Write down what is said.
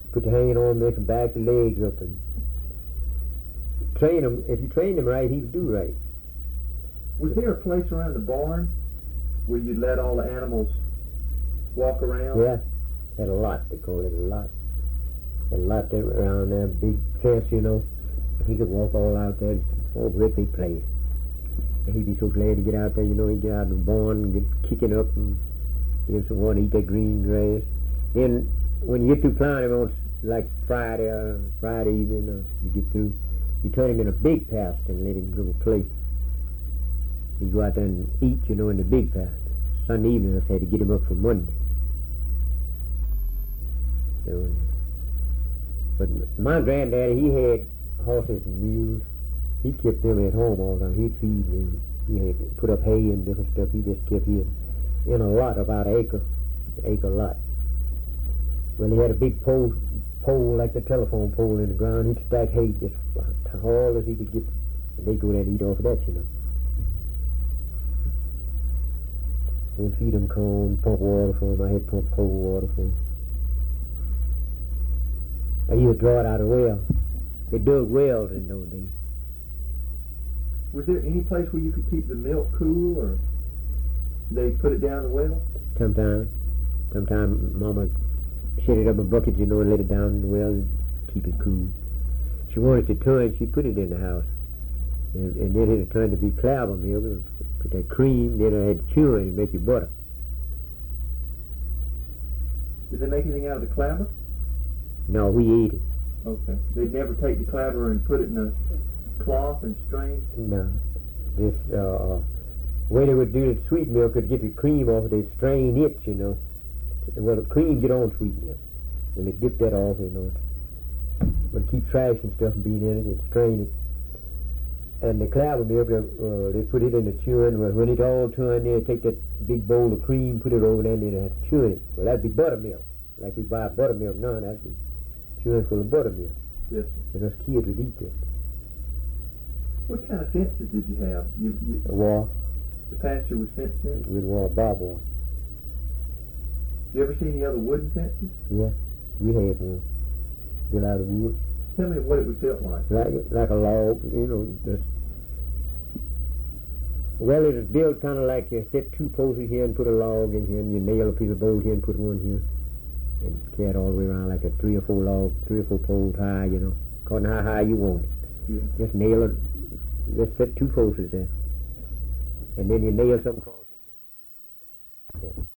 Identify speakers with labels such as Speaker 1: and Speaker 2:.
Speaker 1: Put your hand on, make them back the legs up, and train them. If you train them right, he'll do right.
Speaker 2: Was there a place around the barn where you let all the animals walk around?
Speaker 1: Yeah, had a lot. They call it a lot. Had a lot there around there, big fence, you know. He could walk all out there. Oh, great big place. And he'd be so glad to get out there, you know. He'd get out of the barn and get kicking up and give some water, eat that green grass. Then when you get through plowing him on like Friday evening, you get through, you turn him in a big pasture and let him go play. You go out there and eat, you know, in the big pasture. Sunday evening, I said, to get him up for Monday. So, but my granddaddy, he had horses and mules. He kept them at home all the time. He'd feed them. He had put up hay and different stuff. He just kept him in a lot, about an acre lot. Well, he had a big pole like the telephone pole in the ground. He'd stack hay just as tall as he could get. And they'd go there and eat off of that, you know. And feed them corn, pump water for them. I had pump cold water for them. I used to draw it out of a well. They dug wells in those days.
Speaker 2: Was there any place where you could keep the milk cool, or they put it down the well?
Speaker 1: Sometimes Mama set it up in buckets, you know, and let it down in the well and keep it cool. She wanted it to turn, she put it in the house. And then it turned to be clabber milk. Put that cream, then I had to chew it and make your butter.
Speaker 2: Did they make anything out of the clabber?
Speaker 1: No, we ate it.
Speaker 2: Okay. They'd never take the clabber and put it in a cloth and strain?
Speaker 1: No. This way they would do the sweet milk, could get the cream off, they'd strain it, you know. Well, the cream get on sweet milk. And they dip that off, you know. But keep trash and stuff and being in it and strain it. And the clabber milk, they put it in the chewing. Well, when it all turned, they'd take that big bowl of cream, put it over there, and then they'd have to chew it. Well, that'd be buttermilk. Like we buy buttermilk now, that'd be chewing full of buttermilk.
Speaker 2: Yes, sir.
Speaker 1: And us kids would eat that.
Speaker 2: What kind of fences did you have?
Speaker 1: A wall.
Speaker 2: The pasture was fenced in?
Speaker 1: We'd wall, barbed wire.
Speaker 2: Did you ever see any other wooden fences?
Speaker 1: Yeah, we had one. Built out of wood.
Speaker 2: Tell me what it was built like.
Speaker 1: Like a log, you know. Just, well, it was built kind of like you set two posts here and put a log in here, and you nail a piece of bolt here and put one here. And carry it all the way around like a 3 or 4 poles high, you know. According to how high you want it.
Speaker 2: Yeah.
Speaker 1: Just nail it, just set two posts there. And then you nail something across it.